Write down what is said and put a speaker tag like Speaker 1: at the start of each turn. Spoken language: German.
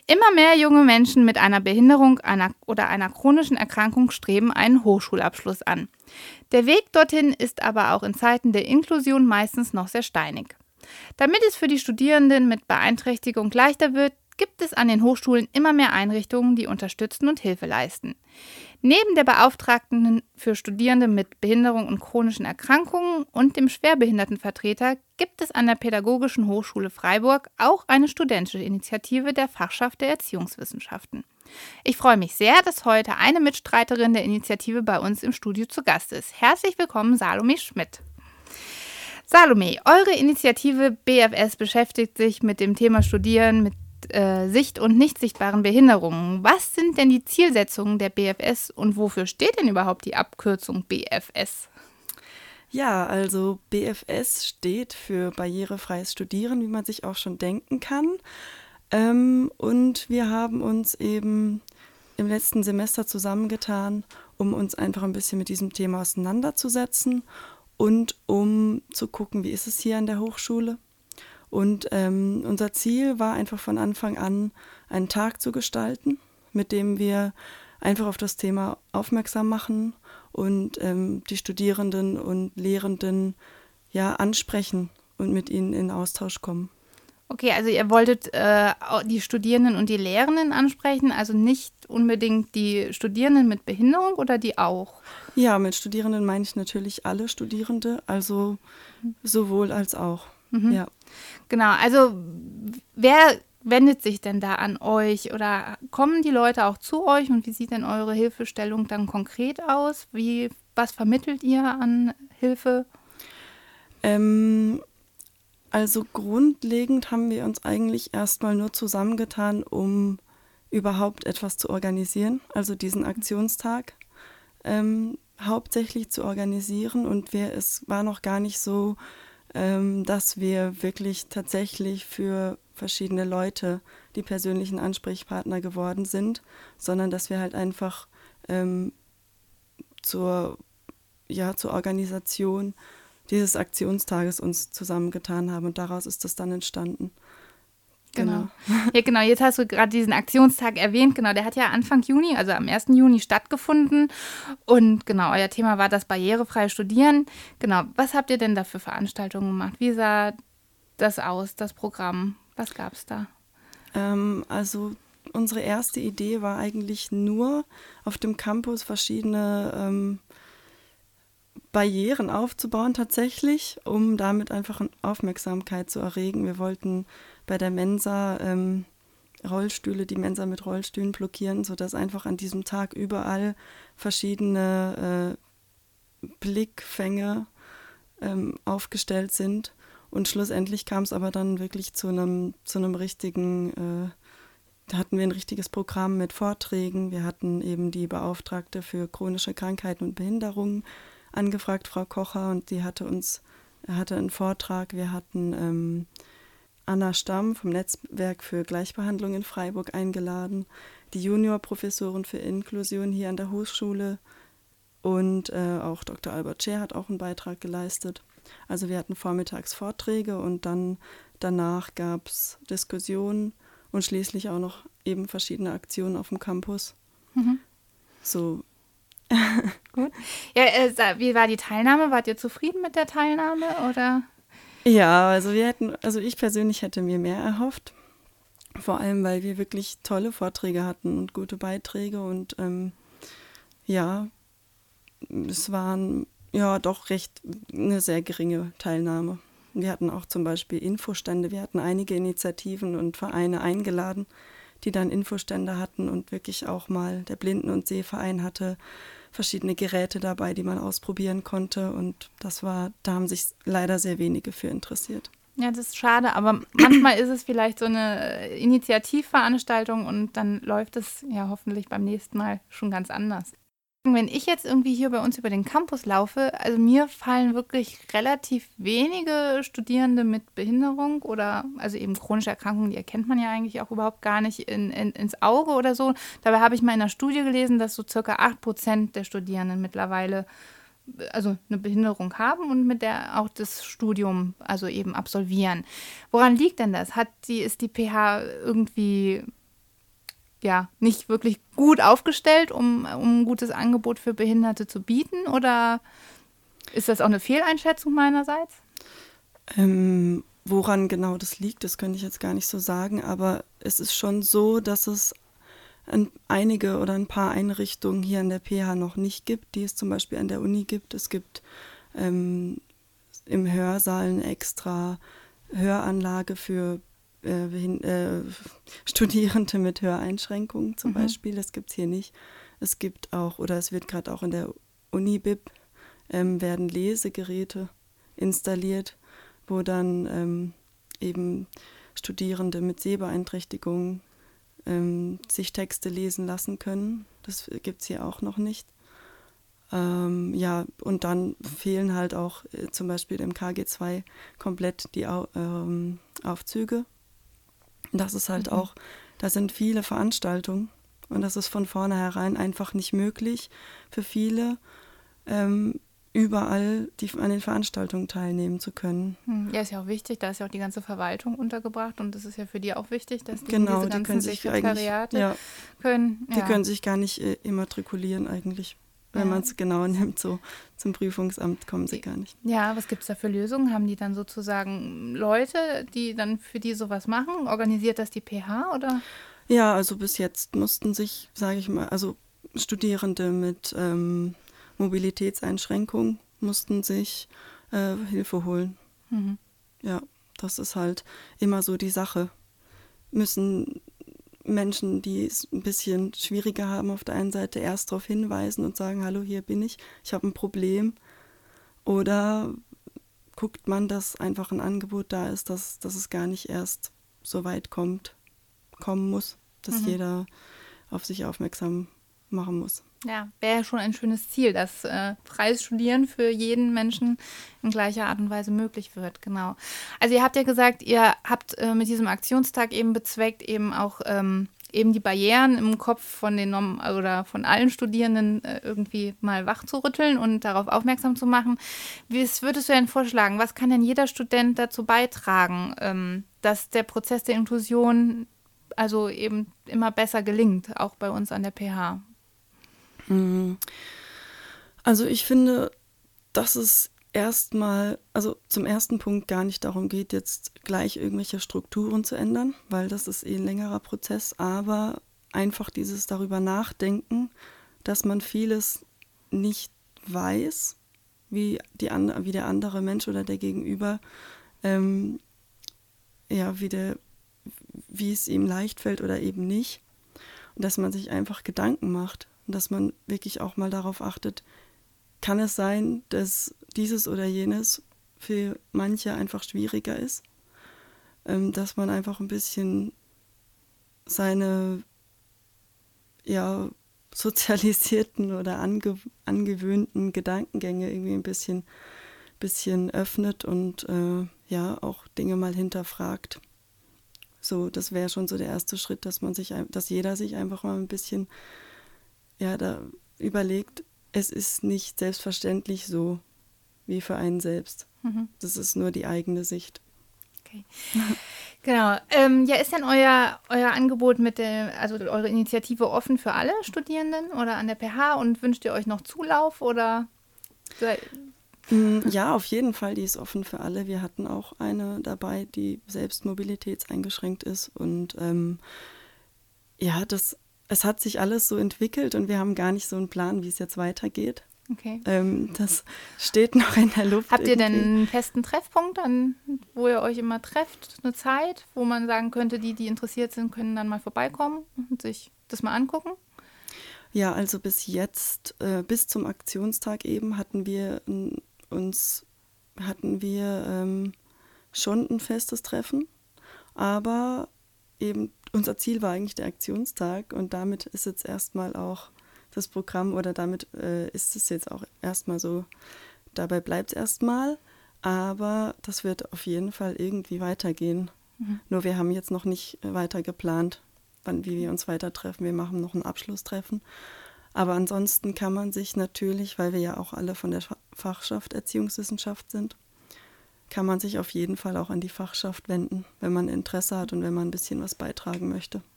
Speaker 1: Immer mehr junge Menschen mit einer Behinderung oder einer chronischen Erkrankung streben einen Hochschulabschluss an. Der Weg dorthin ist aber auch in Zeiten der Inklusion meistens noch sehr steinig. Damit es für die Studierenden mit Beeinträchtigung leichter wird, gibt es an den Hochschulen immer mehr Einrichtungen, die unterstützen und Hilfe leisten. Neben der Beauftragten für Studierende mit Behinderung und chronischen Erkrankungen und dem Schwerbehindertenvertreter gibt es an der Pädagogischen Hochschule Freiburg auch eine studentische Initiative der Fachschaft der Erziehungswissenschaften. Ich freue mich sehr, dass heute eine Mitstreiterin der Initiative bei uns im Studio zu Gast ist. Herzlich willkommen, Salome Schmidt. Salome, eure Initiative BFS beschäftigt sich mit dem Thema Studieren mit sicht- und nicht sichtbaren Behinderungen. Was sind denn die Zielsetzungen der BFS und wofür steht denn überhaupt die Abkürzung BFS?
Speaker 2: Ja, also BFS steht für barrierefreies Studieren, wie man sich auch schon denken kann. Und wir haben uns eben im letzten Semester zusammengetan, um uns einfach ein bisschen mit diesem Thema auseinanderzusetzen und um zu gucken, wie ist es hier an der Hochschule. Und unser Ziel war einfach von Anfang an, einen Tag zu gestalten, mit dem wir einfach auf das Thema aufmerksam machen und die Studierenden und Lehrenden ansprechen und mit ihnen in Austausch kommen.
Speaker 1: Okay, also ihr wolltet die Studierenden und die Lehrenden ansprechen, also nicht unbedingt die Studierenden mit Behinderung oder die auch?
Speaker 2: Ja, mit Studierenden meine ich natürlich alle Studierende, also sowohl als auch.
Speaker 1: Mhm.
Speaker 2: Ja.
Speaker 1: Genau, also wer wendet sich denn da an euch oder kommen die Leute auch zu euch und wie sieht denn eure Hilfestellung dann konkret aus? Was vermittelt ihr an Hilfe?
Speaker 2: Also grundlegend haben wir uns eigentlich erstmal nur zusammengetan, um überhaupt etwas zu organisieren, also diesen Aktionstag hauptsächlich zu organisieren und es war noch gar nicht so, dass wir wirklich tatsächlich für verschiedene Leute die persönlichen Ansprechpartner geworden sind, sondern dass wir halt einfach zur Organisation dieses Aktionstages uns zusammengetan haben und daraus ist das dann entstanden.
Speaker 1: Genau. Ja, genau. Jetzt hast du gerade diesen Aktionstag erwähnt. Genau, der hat ja Anfang Juni, also am 1. Juni stattgefunden. Und genau, euer Thema war das barrierefreie Studieren. Genau, was habt ihr denn da für Veranstaltungen gemacht? Wie sah das aus, das Programm? Was gab es da?
Speaker 2: Also unsere erste Idee war eigentlich nur, auf dem Campus verschiedene Barrieren aufzubauen tatsächlich, um damit einfach Aufmerksamkeit zu erregen. Wir wollten bei der Mensa die Mensa mit Rollstühlen blockieren, sodass einfach an diesem Tag überall verschiedene Blickfänge aufgestellt sind. Und schlussendlich kam es aber dann wirklich zu einem richtigen, da hatten wir ein richtiges Programm mit Vorträgen. Wir hatten eben die Beauftragte für chronische Krankheiten und Behinderungen angefragt, Frau Kocher, und die hatte einen Vortrag. Wir hatten Anna Stamm vom Netzwerk für Gleichbehandlung in Freiburg eingeladen, die Juniorprofessorin für Inklusion hier an der Hochschule und auch Dr. Albert Scher hat auch einen Beitrag geleistet. Also wir hatten vormittags Vorträge und dann danach gab es Diskussionen und schließlich auch noch eben verschiedene Aktionen auf dem Campus.
Speaker 1: Mhm.
Speaker 2: So.
Speaker 1: Gut. Ja, wie war die Teilnahme? Wart ihr zufrieden mit der Teilnahme oder?
Speaker 2: Ja, also ich persönlich hätte mir mehr erhofft. Vor allem, weil wir wirklich tolle Vorträge hatten und gute Beiträge und es waren doch recht eine sehr geringe Teilnahme. Wir hatten auch zum Beispiel Infostände, wir hatten einige Initiativen und Vereine eingeladen, die dann Infostände hatten und wirklich auch mal der Blinden- und Sehverein hatte verschiedene Geräte dabei, die man ausprobieren konnte und da haben sich leider sehr wenige für interessiert.
Speaker 1: Ja, das ist schade, aber manchmal ist es vielleicht so eine Initiativveranstaltung und dann läuft es ja hoffentlich beim nächsten Mal schon ganz anders. Wenn ich jetzt irgendwie hier bei uns über den Campus laufe, also mir fallen wirklich relativ wenige Studierende mit Behinderung oder also eben chronische Erkrankungen, die erkennt man ja eigentlich auch überhaupt gar nicht ins Auge oder so. Dabei habe ich mal in einer Studie gelesen, dass so circa 8% der Studierenden mittlerweile also eine Behinderung haben und mit der auch das Studium also eben absolvieren. Woran liegt denn das? Ist die PH irgendwie ja nicht wirklich gut aufgestellt, um ein gutes Angebot für Behinderte zu bieten? Oder ist das auch eine Fehleinschätzung meinerseits?
Speaker 2: Woran genau das liegt, das könnte ich jetzt gar nicht so sagen, aber es ist schon so, dass es einige oder ein paar Einrichtungen hier an der PH noch nicht gibt, die es zum Beispiel an der Uni gibt. Es gibt im Hörsaal eine extra Höranlage für Studierende mit Höreinschränkungen zum Beispiel. Das gibt es hier nicht. Es gibt auch, oder es wird gerade auch in der Uni-Bib, werden Lesegeräte installiert, wo dann eben Studierende mit Sehbeeinträchtigungen sich Texte lesen lassen können. Das gibt es hier auch noch nicht. Ja, und dann fehlen halt auch zum Beispiel im KG2 komplett die Aufzüge. Das ist halt auch, da sind viele Veranstaltungen und das ist von vornherein einfach nicht möglich für viele, überall an den Veranstaltungen teilnehmen zu können.
Speaker 1: Ja, ist ja auch wichtig, da ist ja auch die ganze Verwaltung untergebracht und das ist ja für die auch wichtig, dass die
Speaker 2: Genau,
Speaker 1: diese
Speaker 2: die
Speaker 1: ganzen
Speaker 2: können sich
Speaker 1: Sekretariate können.
Speaker 2: Die können sich gar nicht immatrikulieren eigentlich. Wenn man es genau nimmt, so zum Prüfungsamt kommen sie gar nicht.
Speaker 1: Ja, was gibt es da für Lösungen? Haben die dann sozusagen Leute, die dann für die sowas machen? Organisiert das die PH oder?
Speaker 2: Ja, also bis jetzt mussten sich, sage ich mal, also Studierende mit Mobilitätseinschränkungen mussten sich Hilfe holen.
Speaker 1: Mhm.
Speaker 2: Ja, das ist halt immer so die Sache. Müssen Menschen, die es ein bisschen schwieriger haben, auf der einen Seite erst darauf hinweisen und sagen, hallo, hier bin ich habe ein Problem. Oder guckt man, dass einfach ein Angebot da ist, dass es gar nicht erst so weit kommen muss, dass jeder auf sich aufmerksam machen muss.
Speaker 1: Ja, wäre ja schon ein schönes Ziel, dass freies Studieren für jeden Menschen in gleicher Art und Weise möglich wird, genau. Also ihr habt ja gesagt, ihr habt mit diesem Aktionstag eben bezweckt, eben auch eben die Barrieren im Kopf von den oder von allen Studierenden irgendwie mal wach zu rütteln und darauf aufmerksam zu machen. Was würdest du denn vorschlagen? Was kann denn jeder Student dazu beitragen, dass der Prozess der Inklusion also eben immer besser gelingt, auch bei uns an der PH?
Speaker 2: Also ich finde, dass es zum ersten Punkt gar nicht darum geht, jetzt gleich irgendwelche Strukturen zu ändern, weil das ist ein längerer Prozess, aber einfach dieses darüber nachdenken, dass man vieles nicht weiß, wie der andere Mensch oder der Gegenüber, wie es ihm leicht fällt oder eben nicht. Und dass man sich einfach Gedanken macht und dass man wirklich auch mal darauf achtet, kann es sein, dass dieses oder jenes für manche einfach schwieriger ist, dass man einfach ein bisschen seine sozialisierten oder angewöhnten Gedankengänge irgendwie ein bisschen öffnet und auch Dinge mal hinterfragt. So, das wäre schon so der erste Schritt, dass jeder sich einfach mal ein bisschen da überlegt, es ist nicht selbstverständlich so wie für einen selbst. Das ist nur die eigene Sicht.
Speaker 1: Okay. Genau. Ist denn euer Angebot also eure Initiative offen für alle Studierenden oder an der PH und wünscht ihr euch noch Zulauf oder?
Speaker 2: Ja, auf jeden Fall, die ist offen für alle. Wir hatten auch eine dabei, die selbst mobilitätseingeschränkt ist und es hat sich alles so entwickelt und wir haben gar nicht so einen Plan, wie es jetzt weitergeht.
Speaker 1: Okay.
Speaker 2: Das steht noch in der Luft.
Speaker 1: Habt ihr denn einen festen Treffpunkt, wo ihr euch immer trefft, eine Zeit, wo man sagen könnte, die interessiert sind, können dann mal vorbeikommen und sich das mal angucken?
Speaker 2: Ja, also bis jetzt, bis zum Aktionstag eben, hatten wir schon ein festes Treffen, aber eben unser Ziel war eigentlich der Aktionstag und damit ist jetzt erstmal auch das Programm oder damit ist es jetzt auch erstmal so, dabei bleibt es erstmal, aber das wird auf jeden Fall irgendwie weitergehen. Nur wir haben jetzt noch nicht weiter geplant, wie wir uns weiter treffen. Wir machen noch ein Abschlusstreffen. Aber ansonsten kann man sich natürlich, weil wir ja auch alle von der Fachschaft Erziehungswissenschaft sind, kann man sich auf jeden Fall auch an die Fachschaft wenden, wenn man Interesse hat und wenn man ein bisschen was beitragen möchte.